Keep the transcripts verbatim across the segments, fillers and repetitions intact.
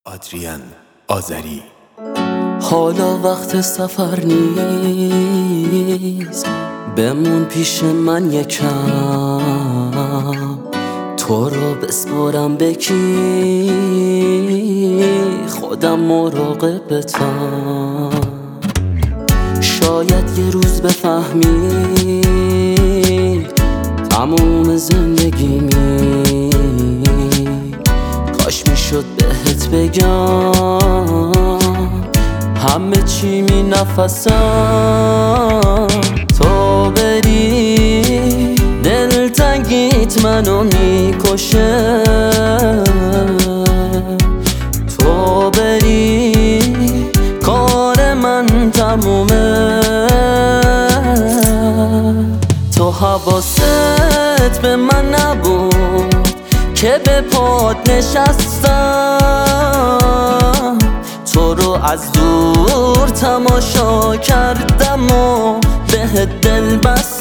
آدریان آذری. حالا وقت سفر نیست، بمون پیش من یکم، تو رو بسپرم به کی؟ خودم مراقبتم. شاید یه روز بفهمی تموم زندگیمی، کاش میشد بهت بگم همه چی می نفسم. تو بری دلتنگیت منو میکشه، تو بری کار من تمومه. تو حواست به من نبود که به پات نشستم، تو رو از دور تماشا کردم و به دل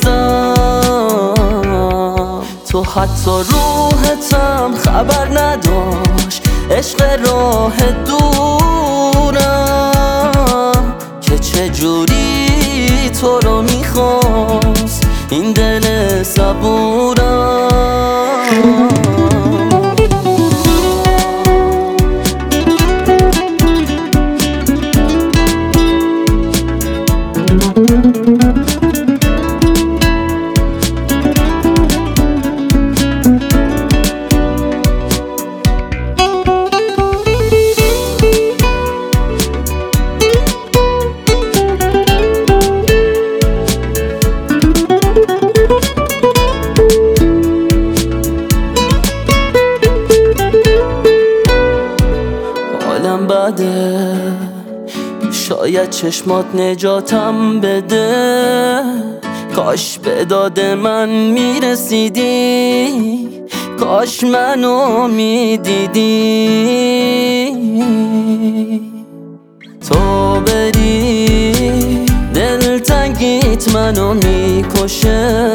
بستم. تو حتی روحتم خبر نداشت عشق راه دورم، که چجوری تو رو میخواست این دل صبورم. حالم بده، شاید چشمات نجاتم بده، کاش به داد من میرسیدی، کاش منو میدیدی. تو بری دلتنگیت منو میکشه،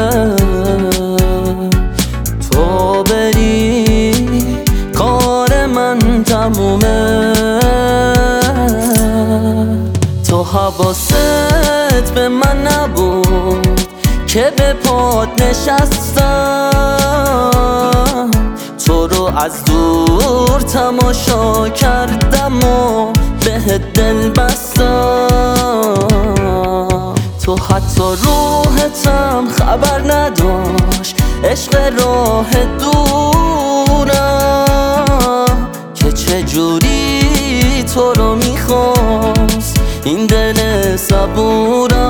تو بری کار من تمومه. تو حواست به من نبود که به پات نشستم، تو رو از دور تماشا کردم و به دل بستم. تو حتی روحتم خبر نداشت عشق راه دورم، که چجوری تو رو میخواست این دل صبورم.